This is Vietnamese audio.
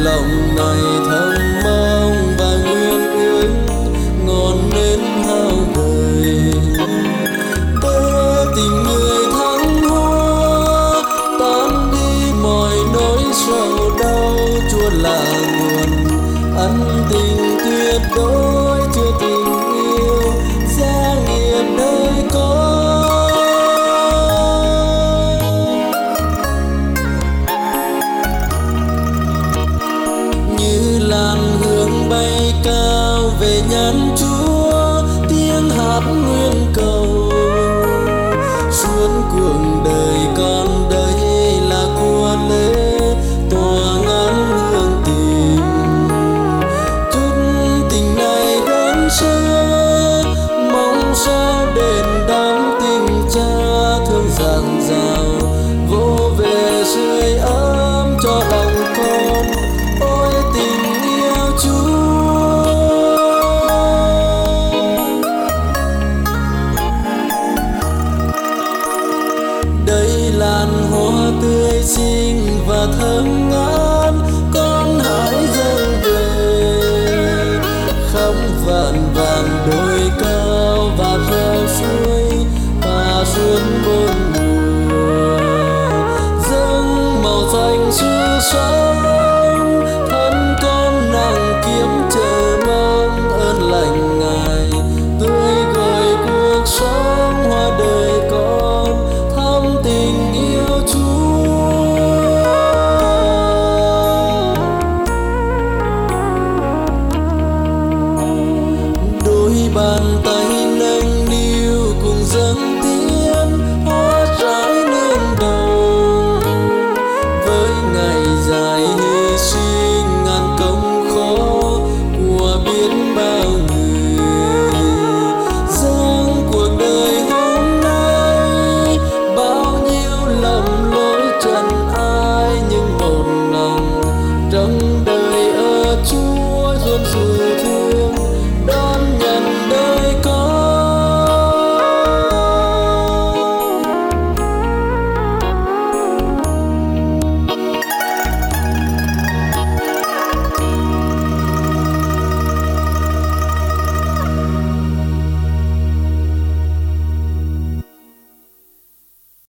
lòng này thầm mong và nguyện ước ngọn nến hao gầy để tình người thăng hoa tan đi mọi nỗi sầu đau. Chúa là nguồn ân tình tuyệt đối, chưa tình yêu gia nghiệp nơi con. Như làn hương bay cao về nhắn Chúa, tiếng hát nguyên cầu suốt cuộc đời con đây là của lễ tỏa ngàn hương tình. Chút tình này đến xưa mong sao đền đáp tình cha thương dạt dào vô về sưởi ấm cho lòng con. Ôi tình yêu Chúa, đây làn hoa tươi xinh và thơm ngát, con hãy dâng về khắp vạn vàng đồi cao và theo suối và suốt bốn mùa dâng màu xanh xưa xóa